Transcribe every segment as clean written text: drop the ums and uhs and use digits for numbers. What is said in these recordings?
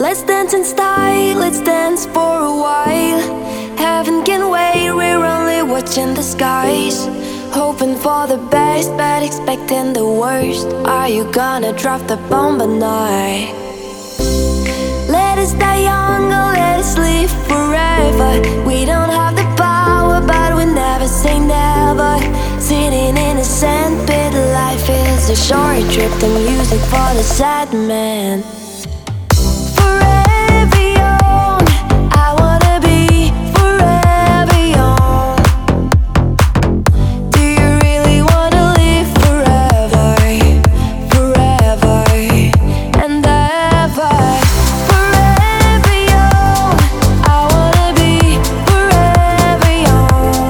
Let's dance in style, let's dance for a while. Heaven can wait, we're only watching the skies. Hoping for the best, but expecting the worst. Are you gonna drop the bomb or not? Let us die young or let us live forever. We don't have the power, but we never say never. Sitting in a sandpit, life is a short trip. The music for the sad man. Forever young, I wanna be forever young. Do you really wanna live forever, forever and ever? Forever young, I wanna be forever young.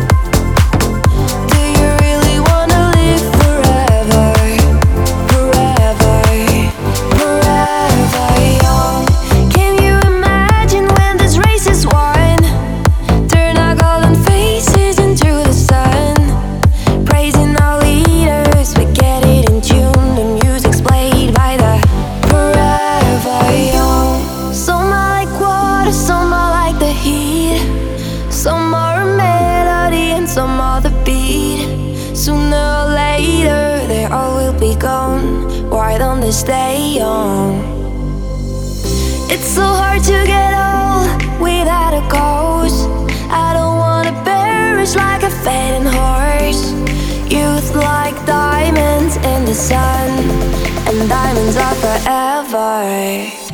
Do you really wanna live forever, forever, forever young? Can you imagine when this race is won? Turn our golden faces into the sun. Praising our leaders, we get it in tune. The music's played by the forever young. Some are like water, some are like the heat. Some are a melody and some are the beat. Sooner or later, they all will be gone. Why don't they stay young? It's so hard to get old without a cause. I don't wanna perish like a fading horse. Youth like diamonds in the sun, and diamonds are forever.